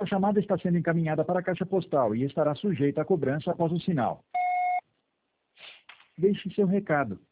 A chamada está sendo encaminhada para a caixa postal e estará sujeita a cobrança após o sinal. Deixe seu recado.